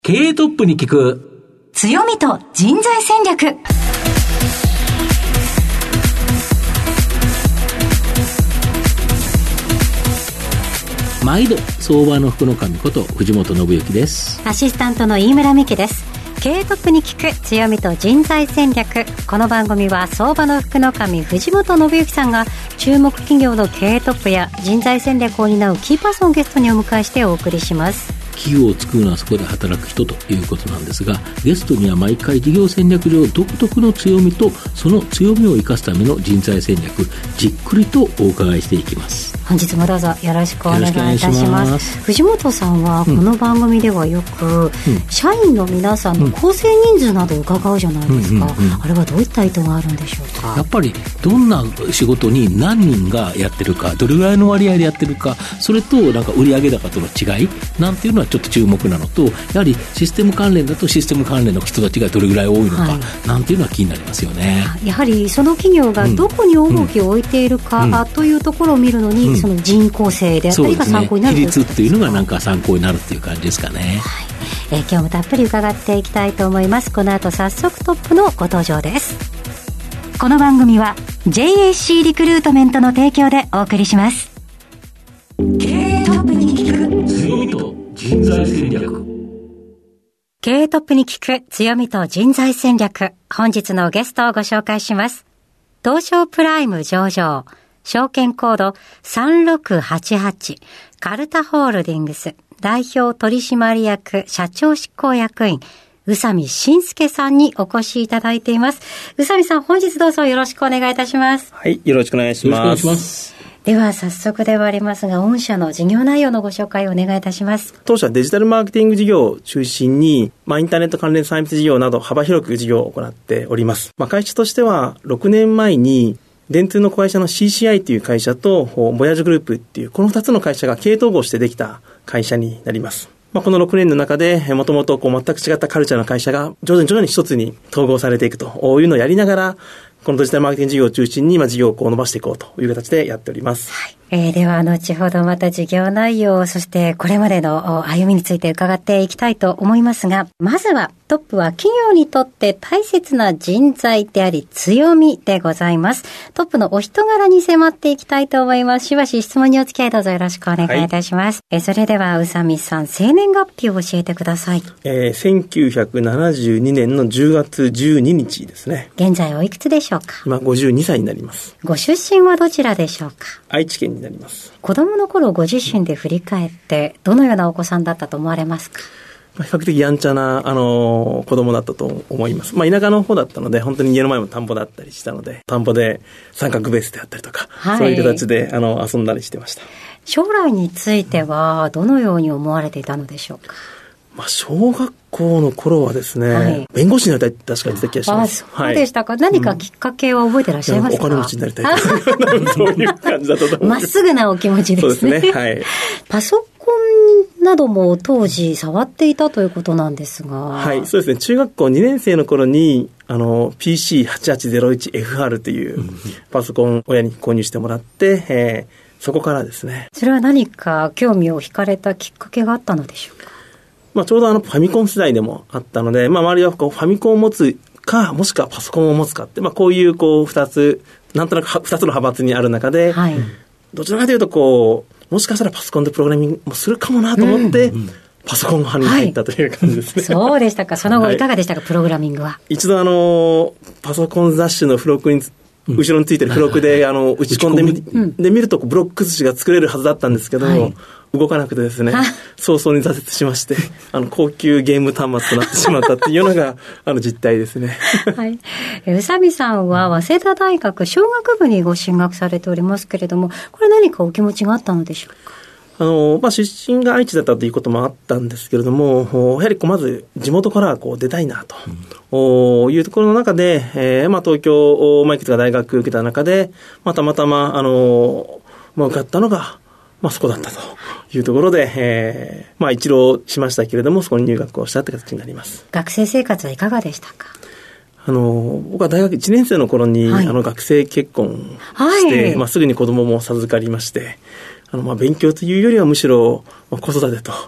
経営トップに聞く強みと人材戦略。 毎度相場の福の神こと藤本信之です。 アシスタントの飯村美希です。経営トップに聞く強みと人材戦略。この番組は相場の福の神藤本信之さんが注目企業の経営トップや人材戦略を担うキーパーソンをゲストにお迎えしてお送りします。 企業を作るのはそこで働く人ということなんですが、ゲストには毎回事業戦略上独特の強みとその強みを生かすための人材戦略、じっくりとお伺いしていきます。 本日もどうぞよろしくお願いいたします。藤本さんはこの番組ではよく、社員の皆さんの構成人数などを伺うじゃないですか、あれはどういった意図があるんでしょうか。 やっぱりどんな仕事に何人がやってるか、どれぐらいの割合でやってるか、それとなんか売上高との違いなんていうのはちょっと注目なのと、やはりシステム関連だとシステム関連の人たちがどれぐらい多いのか、なんていうのは気になりますよね。 やはりその企業がどこに重きを置いているか、というところを見るのに、その人口性であったりが参考になるということですか。 比率っていうのがなんか参考になるっていう感じですかね。 今日もたっぷり伺っていきたいと思います。この後早速トップのご登場です。この番組は JAC リクルートメントの提供でお送りします。経営トップに聞く強みと人材戦略。 経営トップに聞く強みと人材戦略。本日のゲストをご紹介します。東証プライム上場、証券コード3688カルタホールディングス代表取締役社長執行役員宇佐美慎介さんにお越しいただいています。宇佐美さん、本日どうぞよろしくお願いいたします。 はい、よろしくお願いします。 よろしくお願いします。 では早速ではありますが、御社の事業内容のご紹介をお願いいたします。 当社はデジタルマーケティング事業を中心に、インターネット関連サービス事業など幅広く事業を行っております。会社としては6年前に電通の子会社の CCI という会社とボヤージュグループっていうこの2つの会社が経営統合してできた会社になります。この6年の中でもともと全く違ったカルチャーの会社が徐々に一つに統合されていくというのをやりながら、このデジタルマーケティング事業を中心に事業を伸ばしていこうという形でやっております。 では後ほどまた事業内容、そしてこれまでの歩みについて伺っていきたいと思いますが、まずはトップは企業にとって大切な人材であり強みでございます。トップのお人柄に迫っていきたいと思います。しばし質問にお付き合いどうぞよろしくお願いいたします。それでは宇佐美さん、生年月日を教えてください。 1972年の10月12日ですね。 現在おいくつでしょうか。 今52歳になります。 ご出身はどちらでしょうか。 愛知県になります。 子供の頃ご自身で振り返ってどのようなお子さんだったと思われますか。 比較的やんちゃな、子供だったと思います。田舎の方だったので、本当に家の前も田んぼだったりしたので、田んぼで三角ベースであったりとか、そういう形で遊んだりしてました。 将来についてはどのように思われていたのでしょうか。 小学校の頃はですね、弁護士になりたいって確か言ってた気がします。 そうでしたか。何かきっかけは覚えてらっしゃいますか。 お金持ちになりたいそういう感じだったと思います。 まっすぐなお気持ちですね。 そうですね。 パソコンなども当時触っていたということなんですが。 そうですね。中学校2年生の頃にPC8801FR というパソコンを親に購入してもらって、そこからですね。 それは何か興味を惹かれたきっかけがあったのでしょうか。 ちょうどファミコン世代でもあったので、周りはファミコンを持つか、もしくはパソコンを持つかって、こういう2つ、なんとなく2つの派閥にある中で、どちらかというともしかしたらパソコンでプログラミングもするかもなと思って、パソコン派に入ったという感じですね。 そうでしたか。その後いかがでしたか、プログラミングは。 一度パソコン雑誌の付録に後ろについてる付録で打ち込んで見るとブロック寿司が作れるはずだったんですけど、動かなくてですね、早々に挫折しまして、高級ゲーム端末となってしまったっていうのが実態ですね。 宇佐美さんは早稲田大学商学部にご進学されておりますけれども、これ何かお気持ちがあったのでしょうか。 出身が愛知だったということもあったんですけれども、やはりまず地元から出たいなというところの中で、東京いくつか大学受けた中で、たまたま受かったのがそこだったというところで、一浪しましたけれども、そこに入学をしたという形になります。 学生生活はいかがでしたか。 僕は大学1年生の頃に、学生結婚して、すぐに子供も授かりまして、勉強というよりはむしろ子育てと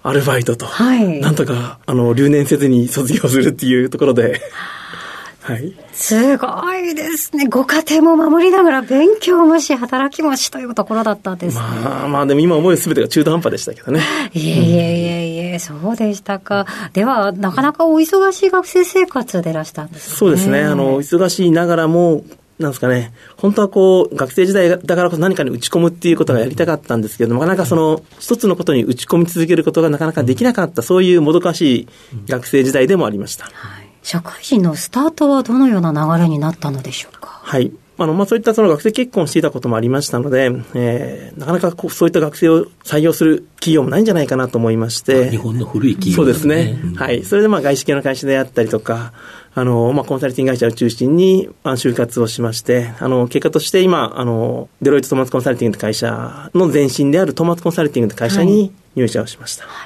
アルバイトと、 はい、 なんとか留年せずに卒業するっていうところではい、 すごいですね。ご家庭も守りながら勉強もし働きもしというところだったんですね。 まあでも今思う全てが中途半端でしたけどね。 いえ、そうでしたか。ではなかなかお忙しい学生生活でいらしたんですね。 そうですね。忙しいながらもなんですかね、本当はこう学生時代だからこそ何かに打ち込むっていうことがやりたかったんですけども、なかなかその一つのことに打ち込み続けることがなかなかできなかった、そういうもどかしい学生時代でもありました。 はい、社会人のスタートはどのような流れになったのでしょうか。 はい。そういったその学生結婚していたこともありましたので、なかなかそういった学生を採用する企業もないんじゃないかなと思いまして。 日本の古い企業、 そうですね。はい。それで外資系の会社であったりとか、コンサルティング会社を中心に、就活をしまして、結果として今、デロイトトマツコンサルティングという会社の前身であるトマツコンサルティングという会社に入社をしました。はい。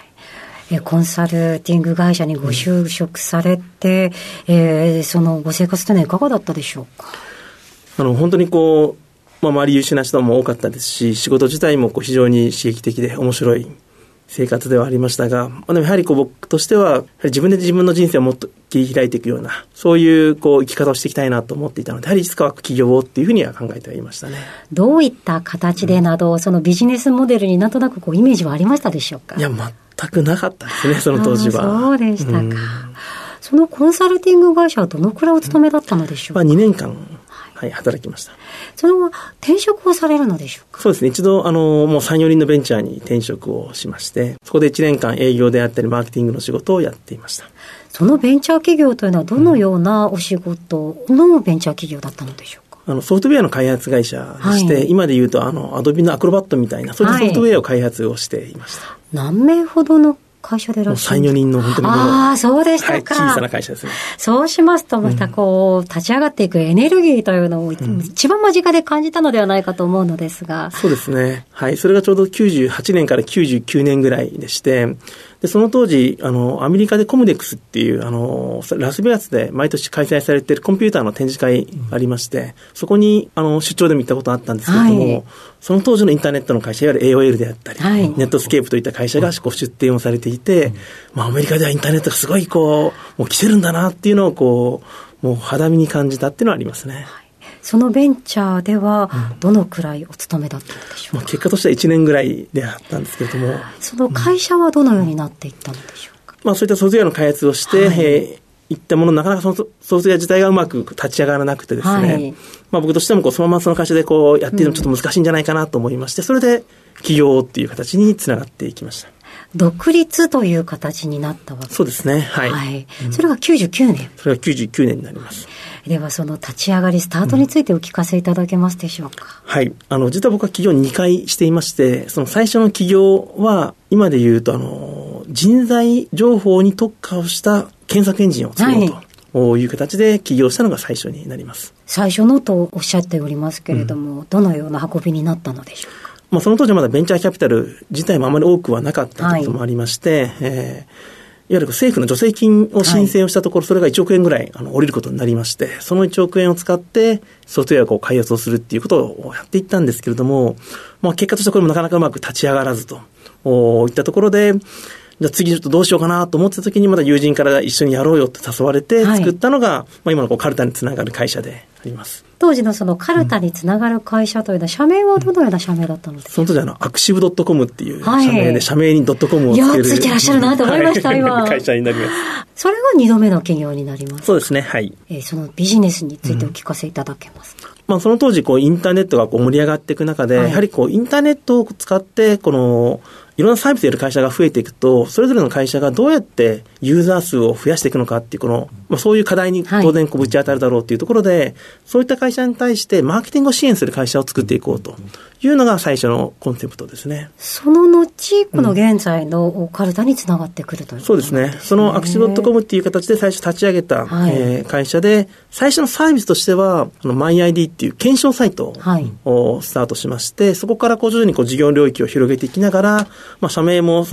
コンサルティング会社にご就職されて、そのご生活というのはいかがだったでしょうか。 本当に周り優秀な人も多かったですし、仕事自体も非常に刺激的で面白い生活ではありましたが、でもやはり僕としては自分で自分の人生をもっと切り開いていくような、そういう生き方をしていきたいなと思っていたので、やはりいつかは起業をっていうふうには考えてはいましたね。 どういった形でなど、そのビジネスモデルになんとなくイメージはありましたでしょうか。 いや、全くなかったですね、その当時は。 そうでしたか。そのコンサルティング会社はどのくらいお勤めだったのでしょうか。 2年間、はい、働きました。 その後転職をされるのでしょうか。 そうですね。一度もう 3,4 人のベンチャーに転職をしまして、そこで1年間営業であったりマーケティングの仕事をやっていました。 そのベンチャー企業というのはどのようなお仕事のベンチャー企業だったのでしょうか。 ソフトウェアの開発会社でして、はい、今で言うとアドビのアクロバットみたいなそういったソフトウェアを開発をしていました。はい、 何名ほどの会社でいらっしゃるんですか。 3、4人の本当にそうでしたか。 はい、小さな会社ですね。 そうしますとまた立ち上がっていくエネルギーというのを一番間近で感じたのではないかと思うのですが。 そうですね。はい。それがちょうど98年から99年ぐらいでして、でその当時アメリカでコムデックスっていうラスベガスで毎年開催されているコンピューターの展示会がありまして、そこに出張でも行ったことあったんですけれども、はい、その当時のインターネットの会社、いわゆる AOL であったり、はい、ネットスケープといった会社が出展をされていて、アメリカではインターネットがすごいもう来てるんだなっていうのをもう肌身に感じたっていうのはありますね。はい、 そのベンチャーではどのくらいお勤めだったのでしょうか。 結果としては1年ぐらいであったんですけれども、 その会社はどのようになっていったのでしょうか。 そういったソフトウェアの開発をして、はい、いったものなかなかそのソフトウェア自体がうまく立ち上がらなくてですね、はい、僕としてもそのままその会社でやっているのちょっと難しいんじゃないかなと思いまして、それで起業っていう形につながっていきました。 独立という形になったわけです。 そうですね。はい。 はい。それが99年。 それが99年になります。 ではその立ち上がりスタートについてお聞かせいただけますでしょうか。 はい。実は僕は起業2回していまして、その最初の起業は今で言うと人材情報に特化をした検索エンジンを作ろうという形で起業したのが最初になります。 最初のとおっしゃっておりますけれども、どのような運びになったのでしょうか。 その当時はまだベンチャーキャピタル自体もあまり多くはなかったということもありまして、いわゆる政府の助成金を申請をしたところ、それが1億円ぐらい降りることになりまして、その1億円を使ってソフトウェアを開発をするっていうことをやっていったんですけれども、結果としてこれもなかなかうまく立ち上がらずといったところで、じゃあ次ちょっとどうしようかなと思ってた時にまた友人から一緒にやろうよって誘われて作ったのが、今のカルタにつながる会社であります。 当時のそのカルタにつながる会社というのは、社名はどのような社名だったのですか。 その当時アクシブ .com っていう社名で、社名に .com をつける。 ついてらっしゃるなと思いました、今。 会社になります。 それが2度目の企業になります。 そうですね、はい。 そのビジネスについてお聞かせいただけますか。 その当時インターネットが盛り上がっていく中で、やはりインターネットを使っていろんなサービスをやる会社が増えていくと、それぞれの会社がどうやってユーザー数を増やしていくのかっていうそういう課題に当然ぶち当たるだろうというところで、そういった会社に対してマーケティングを支援する会社を作っていこうというのが最初のコンセプトですね。 その後、この現在のカルタにつながってくるということですね。 そうですね。そのアクシブ .com っていう形で最初立ち上げた、会社で、最初のサービスとしてはMyID っていう検証サイトをスタートしまして、そこから徐々に事業領域を広げていきながら、社名も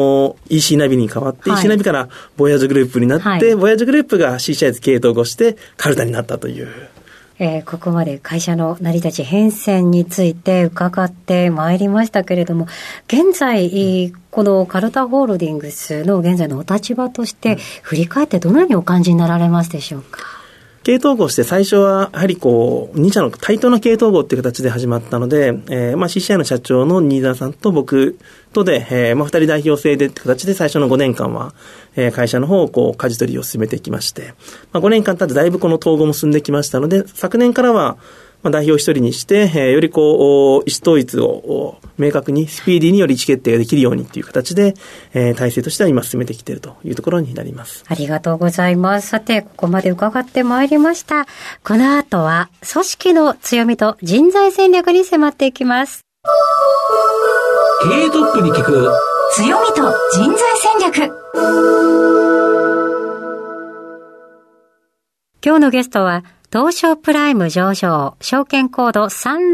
EC ナビに変わって、EC ナビからボヤージュグループになって、ボヤージュグループが C シャイズ系統合してカルタになったというここまで会社の成り立ち変遷について伺ってまいりましたけれども、現在このカルタホールディングスの現在のお立場として振り返ってどのようにお感じになられますでしょうか。 経営統合して最初はやはり2社の対等な経営統合っていう形で始まったので、CCI の社長の新澤さんと僕とで、2人代表制でって形で最初の5年間は、会社の方を舵取りを進めてきまして、5年間経ってだいぶこの統合も進んできましたので、昨年からは代表一人にして、より意思統一を明確にスピーディーにより意思決定ができるようにという形で、体制としては今進めてきているというところになります。 ありがとうございます。さて、ここまで伺ってまいりました。この後は組織の強みと人材戦略に迫っていきます。 経営トップに聞く強みと人材戦略。今日のゲストは東証プライム上場、証券コード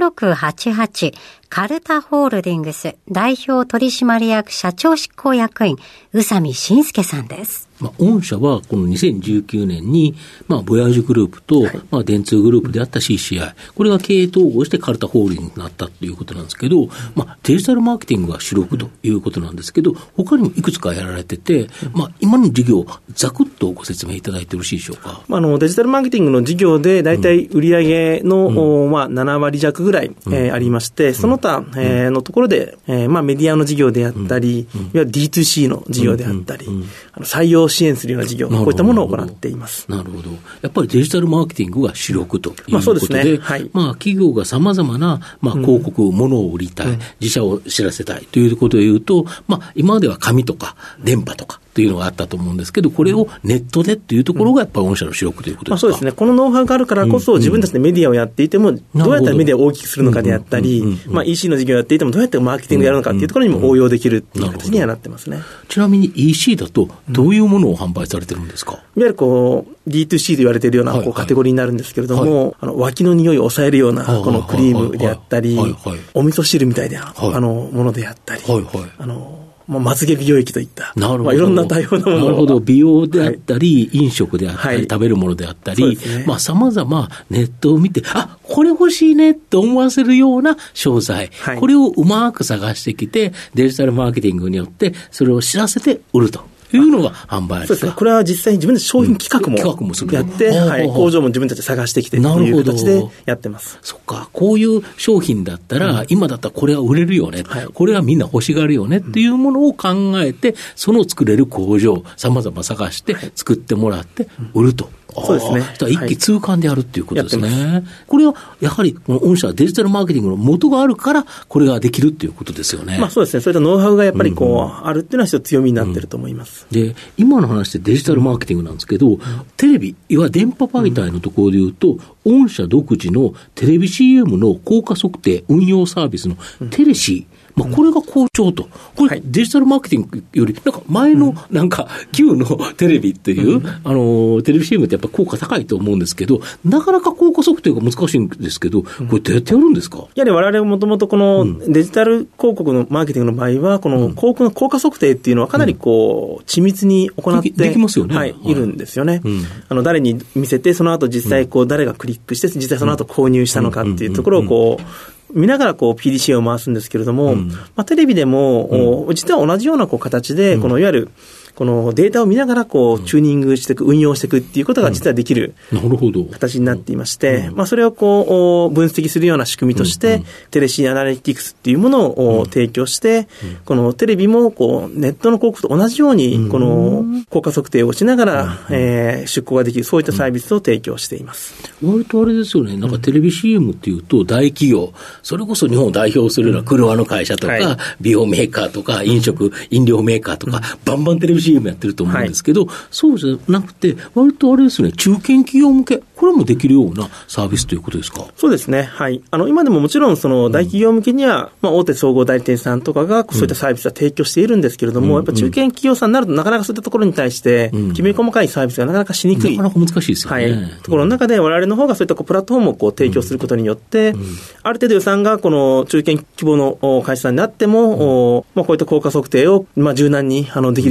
3688、カルタホールディングス代表取締役社長執行役員、宇佐美慎介さんです。 御社はこの2019年に、ボヤージュグループと、電通グループであった CCI、これが経営統合してカルタホールディングスになったということなんですけど、デジタルマーケティングが主力ということなんですけど、他にもいくつかやられてて、今の事業、ざくっとご説明いただいてよろしいでしょうか。 デジタルマーケティングの事業で、だいたい売上の、7割弱ぐらい、ありまして、その他、のところで、メディアの事業であったり、いわゆる D2C の事業であったり、採用支援するような事業、こういったものを行っています。 なるほど。やっぱりデジタルマーケティングが主力ということで、 そうですね。はい。 企業が様々な、広告、物を売りたい、自社を知らせたいということを言うと、今までは紙とか電波とかというのがあったと思うんですけど、これをネットでというところがやっぱり御社の主力ということですか。 そうですね。このノウハウがあるからこそ、自分たちでメディアをやっていても、どうやったらメディアを大きくするのかであったり、EC の事業をやっていても、どうやってマーケティングをやるのかというところにも応用できるという形にはなってますね。 ちなみに EC だと、どういうものを販売されてるんですか。 いわゆるD2C と言われているようなカテゴリーになるんですけれども、脇の匂いを抑えるようなこのクリームであったり、お味噌汁みたいなものであったり、まつげ美容液といった、いろんな多様なものを。 なるほど。美容であったり、飲食であったり、食べるものであったり、様々ネットを見て、これ欲しいねって思わせるような商材、これをうまく探してきて、デジタルマーケティングによって、それを知らせて売ると。いうのが販売ですか。 そうですね。これは実際に自分で商品企画もやって、工場も自分たちで探してきてという形でやってます。 そっか。こういう商品だったら、今だったらこれは売れるよね。これはみんな欲しがるよねっていうものを考えて、その作れる工場、様々探して作ってもらって売ると。 そうですね。 一気通貫でやるっていうことですね。これはやはりこの御社はデジタルマーケティングの元があるからこれができるっていうことですよね。 そうですね。そういったノウハウがやっぱりあるっていうのは一つ強みになってると思います。 で、今の話でデジタルマーケティングなんですけど、テレビ、いわゆる電波媒体のところで言うと、御社独自のテレビ CM の効果測定運用サービスのテレシー、これが好調と。これ、デジタルマーケティングより、前の、旧のテレビっていう、テレビ CM ってやっぱ効果高いと思うんですけど、なかなか効果測定が難しいんですけど、これどうやってやるんですか。 やはり我々もともとこのデジタル広告のマーケティングの場合は、この広告の効果測定っていうのはかなり緻密に行って、 できますよね。 いるんですよね。誰に見せて、その後実際誰がクリックして、実際その後購入したのかっていうところを見ながらPDCA を回すんですけれども、テレビでも、実は同じような形で、いわゆるこのデータを見ながらチューニングしていく、運用していくっていうことが実はできる形になっていまして、それを分析するような仕組みとして、テレシーアナリティクスっていうものを提供して、このテレビもネットの広告と同じように、この効果測定をしながら、出稿ができる、そういったサービスを提供しています。 割とあれですよね、テレビ CM っていうと大企業、それこそ日本を代表するような車の会社とか、美容メーカーとか、飲料メーカーとか、バンバンテレビCM やってると思うんですけど、そうじゃなくて、割とあれですね、中堅企業向け、これもできるようなサービスということですか。 そうですね。はい。今でももちろん、大企業向けには、大手総合代理店さんとかが、そういったサービスは提供しているんですけれども、やっぱ中堅企業さんになると、なかなかそういったところに対して、きめ細かいサービスがなかなかしにくい。 なかなか難しいですよね。 ところの中で、我々の方がそういったプラットフォームを提供することによって、ある程度予算がこの中堅規模の会社さんになっても、こういった効果測定を柔軟にできるように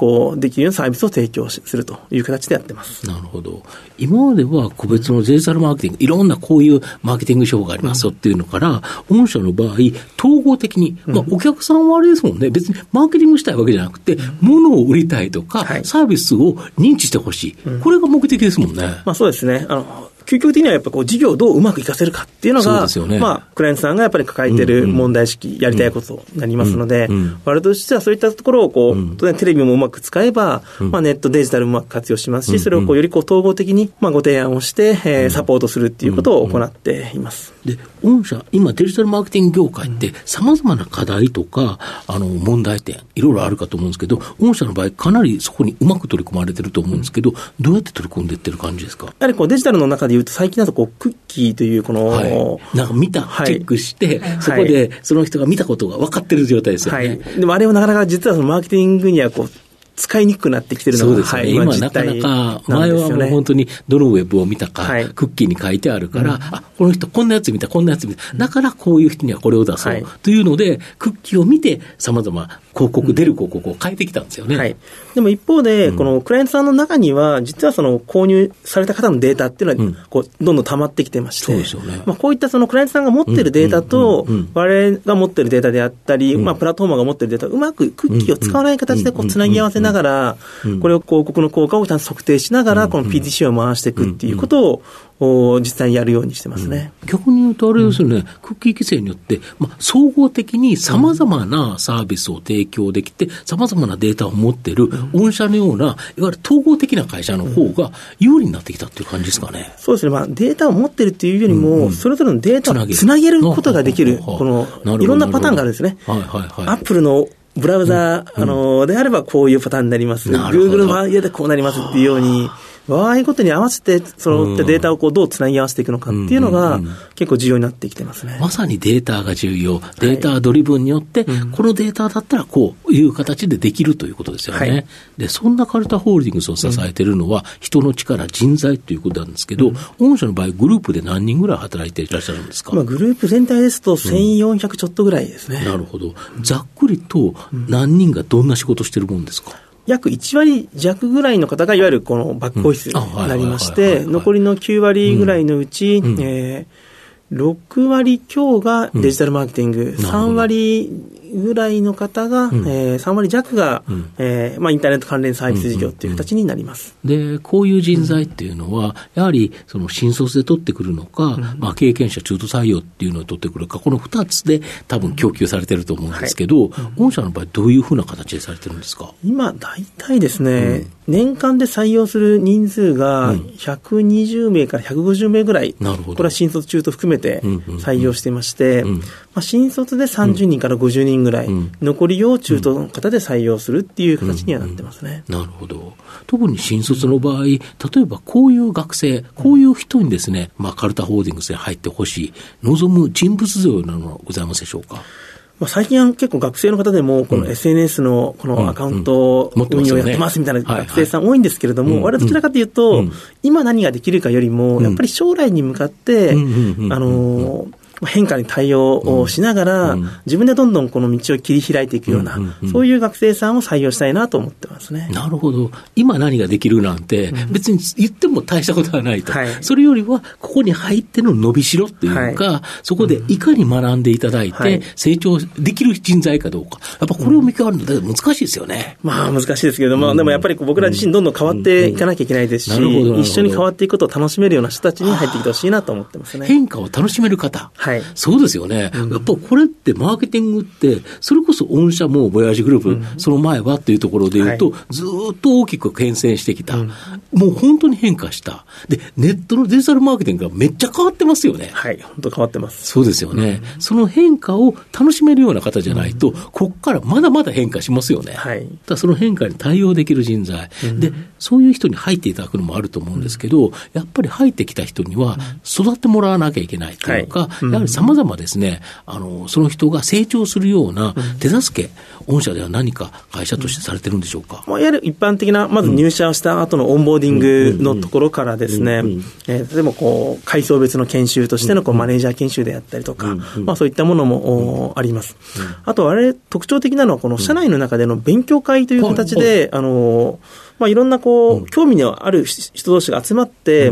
できるようなサービスを提供するという形でやってます。 なるほど。今までは個別のデジタルマーケティング、いろんなこういうマーケティング手法がありますよっていうのから、御社の場合、統合的に、お客さんはあれですもんね、別にマーケティングしたいわけじゃなくて、物を売りたいとか、サービスを認知してほしい。これが目的ですもんね。 そうですね。究極的にはやっぱ事業をどううまくいかせるかっていうのが、ね、クライアントさんがやっぱり抱えている問題意識、やりたいことになりますので、我々としてはそういったところを当然テレビもうまく使えば、ネットデジタルもうまく活用しますし、それをより統合的にご提案をして、サポートするっていうことを行っています。 で、御社、今デジタルマーケティング業界って様々な課題とか、問題点、いろいろあるかと思うんですけど、御社の場合かなりそこにうまく取り組まれてると思うんですけど、どうやって取り組んでいってる感じですか？ やはりデジタルの中でいうと最近だとクッキーというなんかチェックして、そこでその人が見たことが分かってる状態ですよね。 でもあれはなかなか実はそのマーケティングには使いにくくなってきてるのが、 そうですね。今なかなか、前はもう本当にどのウェブを見たか、クッキーに書いてあるから、この人こんなやつ見た、こんなやつ見た。だからこういう人にはこれを出そう。というので、クッキーを見て様々出る広告を変えてきたんですよね。 でも一方で、このクライアントさんの中には、実はその購入された方のデータっていうのは、どんどん溜まってきてまして、 そうですよね。 こういったそのクライアントさんが持ってるデータと、我々が持ってるデータであったり、プラットフォーマーが持ってるデータをうまくクッキーを使わない形でつなぎ合わせながら、これを広告の効果をちゃんと測定しながら、この PTC を回していくっていうことを実際にやるようにしてますね。 逆に言うとあれですよね、クッキー規制によって、総合的に様々なサービスを提供できて、様々なデータを持っている御社のような、いわゆる統合的な会社の方が有利になってきたっていう感じですかね。 そうですね。データを持っているっていうよりも、それぞれのデータをつなげることができる、いろんなパターンがあるんですね。アップルのブラウザであればこういうパターンになります。Google の場合でこうなりますっていうように、場合ごとに合わせて、そのデータをどうつなぎ合わせていくのかっていうのが結構重要になってきてますね。 まさにデータが重要。データドリブンによって、このデータだったらこういう形でできるということですよね。で、そんなカルタホールディングスを支えているのは、人の力、人材ということなんですけど、御社の場合、グループで何人ぐらい働いていらっしゃるんですか？ グループ全体ですと1400ちょっとぐらいですね。 なるほど。ざっくりと何人がどんな仕事してるもんですか？ 約1割弱ぐらいの方がいわゆるこのバックオフィスになりまして、残りの9割ぐらいのうち、6割強がデジタルマーケティング、3割ぐらいの方が、3割弱が、インターネット関連サービス事業という形になります。 で、こういう人材っていうのは、やはりその新卒で取ってくるのか、経験者中途採用っていうのを取ってくるか、この2つで多分供給されてると思うんですけど、御社の場合どういうふうな形でされてるんですか？ 今、大体ですね、年間で採用する人数が120名から150名ぐらい、これは新卒中途含めて採用していまして、新卒で30人から50人ぐらい、残りを中途の方で採用するっていう形にはなってますね。 なるほど。特に新卒の場合、例えばこういう学生、こういう人にですね、カルタホールディングスに入ってほしい、望む人物像なのはございますでしょうか？ 最近は結構学生の方でもこの SNS のこのアカウント運用やってますみたいな学生さん多いんですけれども、我々どちらかというと、今何ができるかよりもやっぱり将来に向かって変化に対応をしながら、自分でどんどんこの道を切り開いていくような、そういう学生さんを採用したいなと思ってますね。 なるほど。今何ができるなんて、別に言っても大したことはないと。それよりは、ここに入っての伸びしろっていうか、そこでいかに学んでいただいて、成長できる人材かどうか。やっぱこれを見極めるのは難しいですよね。 難しいですけれども、でもやっぱり僕ら自身どんどん変わっていかなきゃいけないですし、一緒に変わっていくことを楽しめるような人たちに入ってきてほしいなと思ってますね。 変化を楽しめる方。そうですよね。やっぱこれってマーケティングって、それこそ御社もボヤージグループ、その前はっていうところで言うと、ずっと大きく牽制してきた。もう本当に変化した。で、ネットのデジタルマーケティングがめっちゃ変わってますよね。 本当変わってます。 そうですよね。その変化を楽しめるような方じゃないと、ここからまだまだ変化しますよね。だその変化に対応できる人材。で、そういう人に入っていただくのもあると思うんですけど、やっぱり入ってきた人には育ってもらわなきゃいけないというか、やはり様々ですね、その人が成長するような手助け、御社では何か会社としてされてるんでしょうか。 いわゆる一般的な、まず入社した後のオンボーディングのところからですね、例えば階層別の研修としてのマネージャー研修であったりとか、そういったものもあります。あと、特徴的なのは、この社内の中での勉強会という形で、いろんな興味のある人同士が集まって、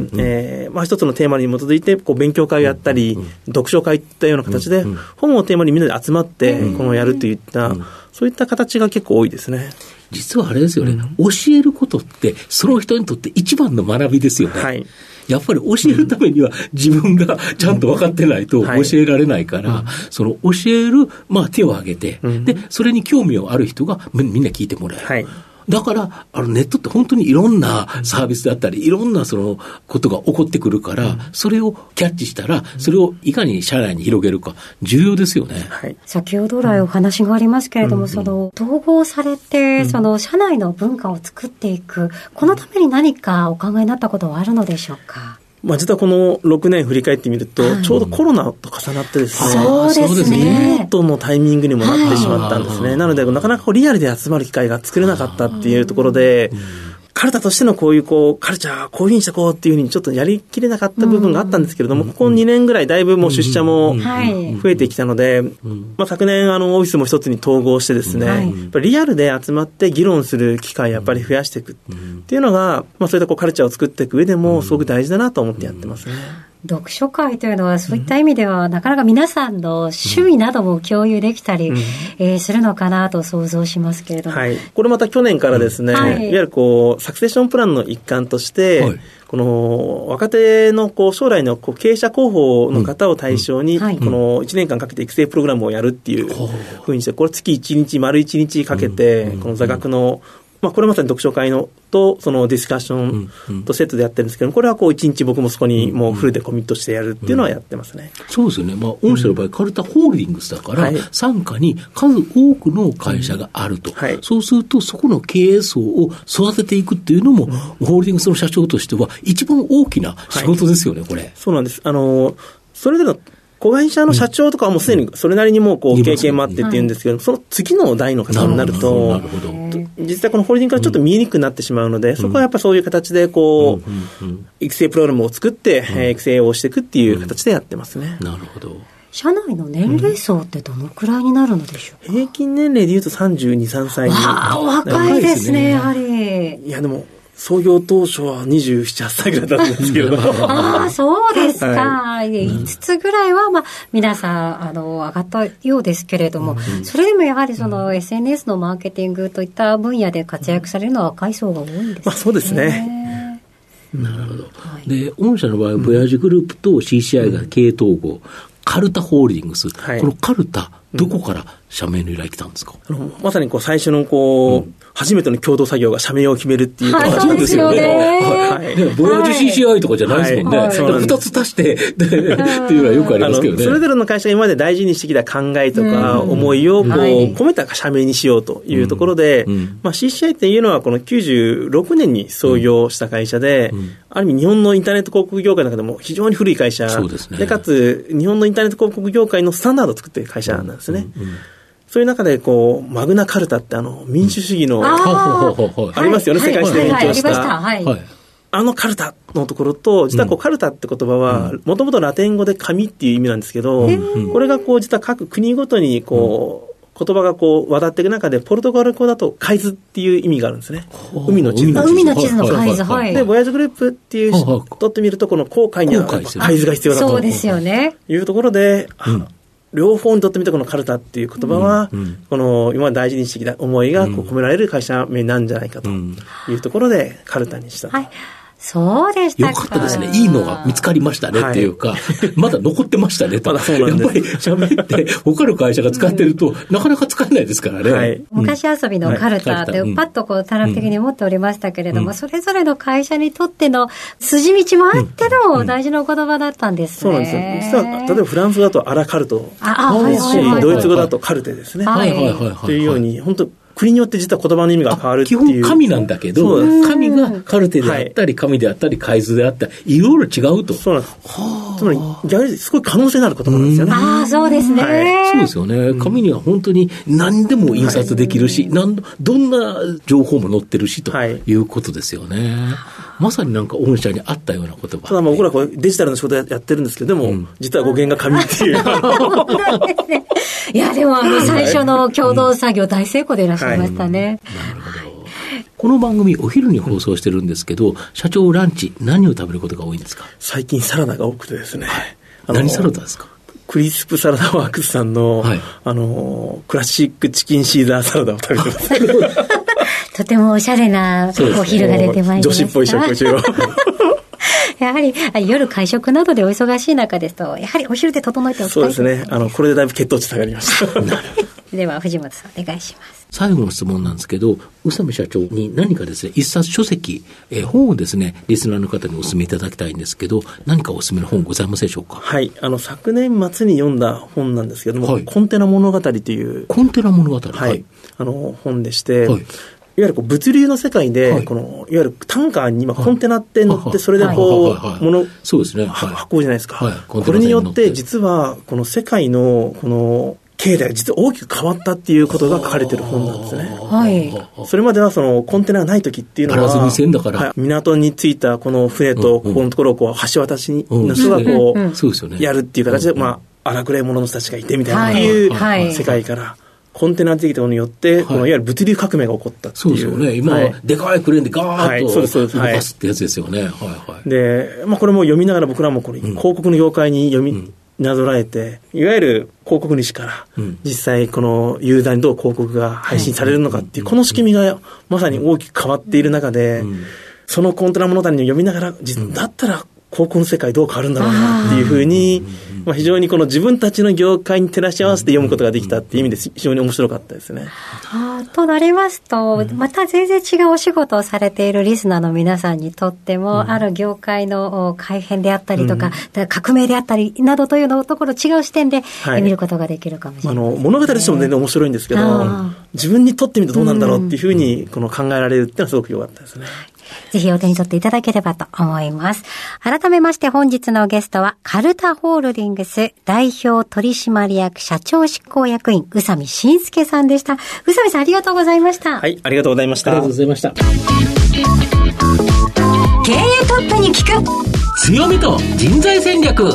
一つのテーマに基づいて勉強会をやったり、読書会といったような形で、本をテーマにみんなで集まってやるといった、そういった形が結構多いですね。 実はあれですよね、教えることってその人にとって一番の学びですよね。 はい、 やっぱり教えるためには自分がちゃんと分かってないと教えられないから、その教える、手を挙げて、でそれに興味のある人がみんな聞いてもらえる。はい、だからネットって本当にいろんなサービスだったりいろんなそのことが起こってくるから、それをキャッチしたらそれをいかに社内に広げるか重要ですよね。 はい、先ほど来お話がありますけれども、その統合されて、その社内の文化を作っていく、このために何かお考えになったことはあるのでしょうか。 実はこの6年振り返ってみると、ちょうどコロナと重なってですね、 そうですね、 リモートのタイミングにもなってしまったんですね。なのでなかなかリアルで集まる機会が作れなかったっていうところで、カルタとしてのこういうカルチャーこういうふうにしてこうっていうふうにちょっとやりきれなかった部分があったんですけれども、ここ2年ぐらいだいぶもう出社も増えてきたので、昨年オフィスも一つに統合してですね、やっぱりリアルで集まって議論する機会をやっぱり増やしていくっていうのが、そういったカルチャーを作っていく上でもすごく大事だなと思ってやってますね。 読書会というのはそういった意味では、なかなか皆さんの趣味なども共有できたり、するのかなと想像しますけれども、 これまた去年からですね、いわゆるサクセッションプランの一環として、この若手の将来の経営者候補の方を対象に、この1年間かけて育成プログラムをやるっていうふうにして、これ月1日丸1日かけて、この座学のこれまさに読書会のとそのディスカッションとセットでやってるんですけど、これは1日僕もそこにもうフルでコミットしてやるっていうのはやってますね。 そうですよね。御社の場合、カルタホールディングスだから、傘下に数多くの会社があると、そうするとそこの経営層を育てていくっていうのも、ホールディングスの社長としては一番大きな仕事ですよね、これ。 そうなんです。それぞれの子会社の社長とかはもうすでにそれなりにもう経験もあってっていうんですけど、その次の代の方になると、実際このホールディングからちょっと見えにくくなってしまうので、そこはやっぱりそういう形で育成プログラムを作って、育成をしていくっていう形でやってますね。 なるほど。 社内の年齢層ってどのくらいになるのでしょうか。 平均年齢でいうと32、3歳に。 若いですね、やはり。 いやでも創業当初は27、8歳ぐらいだったんですけどそうですか、5つぐらいは、皆さん上がったようですけれども、それでもやはりその SNS のマーケティングといった分野で活躍されるのは若い層が多いんですね。 そうですね。 なるほど。で、御社の場合はボヤージュグループと CCI が経営統合、カルタホールディングス、このカルタどこから社名の由来来たんですか。 まさに最初の初めての共同作業が社名を決めるっていう形なんですよね。 ボヤージュ CCI とかじゃないですもんね。2つ足してっていうのはよくありますけどね。 それぞれの会社が今まで大事にしてきた考えとか思いを込めた社名にしようというところで、CCI っていうのはこの96年に創業した会社で、ある意味日本のインターネット広告業界の中でも非常に古い会社で、かつ日本のインターネット広告業界のスタンダードを作っている会社なんですね。そういう中でマグナカルタって民主主義のありますよね、世界史で勉強したカルタのところと、実はカルタって言葉はもともとラテン語で紙っていう意味なんですけど、これが実は各国ごとに言葉が渡っていく中で、ポルトガル語だと海図っていう意味があるんですね。海の地図の海図。 で、ボヤージュグループっていう人って見ると、この航海には海図が必要だというところで、両方にとってみてこのカルタっていう言葉は、この今まで大事にしてきた思いが込められる会社名なんじゃないかというところでカルタにしたと。 そうでしたか。 よかったですね。いいのが見つかりましたねっていうか、まだ残ってましたねと。やっぱり喋って他の会社が使ってると、なかなか使えないですからね。 昔遊びのカルタってパッとタラ的に持っておりましたけれども、それぞれの会社にとっての筋道もあっての大事な言葉だったんですね。 そうなんですよ。実は例えばフランスだとアラカルトですし、ドイツ語だとカルテですね。というように本当国によって実は言葉の意味が変わるっていう。 基本神なんだけど、神がカルテであったり、神であったり、海図であったり、いろいろ違うと。 そうなんです。つまり、逆にすごい可能性のある言葉なんですよね。 ああ、そうですね、 そうですよね。紙には本当に何でも印刷できるし、どんな情報も載ってるし、ということですよね。まさになんか御社に合ったような言葉。 ただ僕らこれデジタルの仕事やってるんですけど、でも、実は語源が紙っていう。 いや、でも最初の共同作業大成功でいらっしゃいましたね。 なるほど。この番組お昼に放送してるんですけど、社長ランチ何を食べることが多いんですか？ 最近サラダが多くてですね。 何サラダですか？ クリスプサラダワークスさんの、クラシックチキンシーザーサラダを食べてます。 とてもおしゃれなお昼が出てまいりました。 女子っぽい食事を。 やはり夜会食などでお忙しい中ですと、やはりお昼で整えておきたい。 そうですね。これでだいぶ血糖値下がりました。 では藤本さんお願いします。 最後の質問なんですけど、宇佐美社長に何かですね、一冊書籍、本をですね、リスナーの方にお勧めいただきたいんですけど、何かお勧めの本ございますでしょうか？ はい。昨年末に読んだ本なんですけども、コンテナ物語という。 コンテナ物語。 はい。本でして、いわゆる物流の世界で、いわゆるタンカーに今コンテナって乗って、それでそうですね。 運ぶじゃないですか。これによって、実は、この世界の、経済が実は大きく変わったっていうことが書かれてる本なんですね。 はい。 それまではコンテナがない時っていうのは、港に着いたこの船とここのところを橋渡しの人がやるっていう形で、荒くれ者の人たちがいてみたいな、いう世界から、コンテナができたことによって、このいわゆる物流革命が起こったっていう。 そうですよね。今はでかいクレーンでガーッと動かすってやつですよね。 で、これも読みながら僕らもこれ広告の業界になぞらえて、いわゆる広告主から、実際このユーザーにどう広告が配信されるのかっていう、この仕組みがまさに大きく変わっている中で、そのコンテナ物語を読みながら、だったら広告の世界どう変わるんだろうなっていうふうに、非常にこの自分たちの業界に照らし合わせて読むことができたっていう意味で非常に面白かったですね。 となりますと、また全然違うお仕事をされているリスナーの皆さんにとっても、ある業界の改変であったりとか、革命であったりなどというのところ違う視点で見ることができるかもしれないですね。 物語としても全然面白いんですけど、自分にとってみるとどうなんだろうっていうふうに考えられるっていうのはすごく良かったですね。 ぜひお手に取っていただければと思います。改めまして本日のゲストはカルタホールディングス代表取締役社長執行役員宇佐美慎介さんでした。宇佐美さんありがとうございました。 はい、ありがとうございました。 ありがとうございました。 経営トップに聞く強みと人材戦略。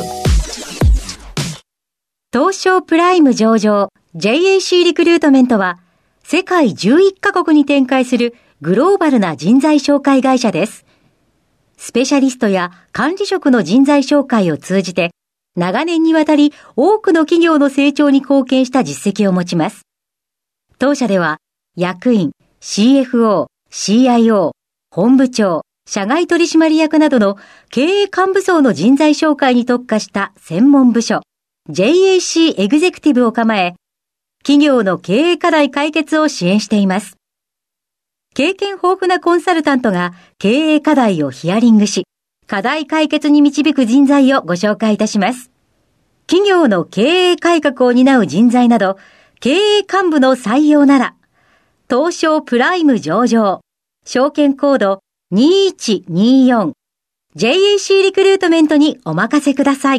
東証プライム上場 JAC リクルートメントは世界11カ国に展開するグローバルな人材紹介会社です。スペシャリストや管理職の人材紹介を通じて、長年にわたり多くの企業の成長に貢献した実績を持ちます。当社では、役員、CFO、CIO、本部長、社外取締役などの経営幹部層の人材紹介に特化した専門部署、JAC エグゼクティブを構え、企業の経営課題解決を支援しています。経験豊富なコンサルタントが経営課題をヒアリングし、課題解決に導く人材をご紹介いたします。企業の経営改革を担う人材など、経営幹部の採用なら、東証プライム上場、証券コード2124、JAC リクルートメントにお任せください。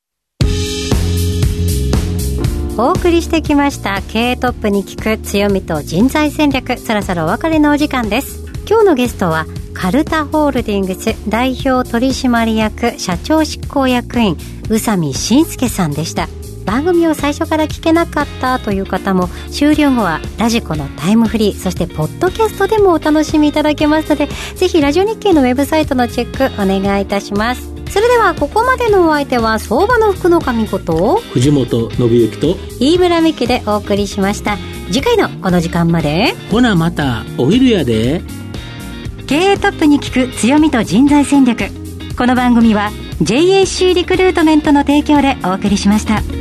お送りしてきました経営トップに聞く強みと人材戦略、そろそろお別れのお時間です。今日のゲストはカルタホールディングス代表取締役社長執行役員宇佐美慎介さんでした。番組を最初から聞けなかったという方も終了後はラジコのタイムフリー、そしてポッドキャストでもお楽しみいただけますので、ぜひラジオ日経のウェブサイトのチェックお願いいたします。それではここまでのお相手は相場の福の神こと藤本信之と飯村美希でお送りしました。次回のこの時間まで、 ほなまたお昼やで。 経営トップに聞く強みと人材戦略。この番組は JAC リクルートメントの提供でお送りしました。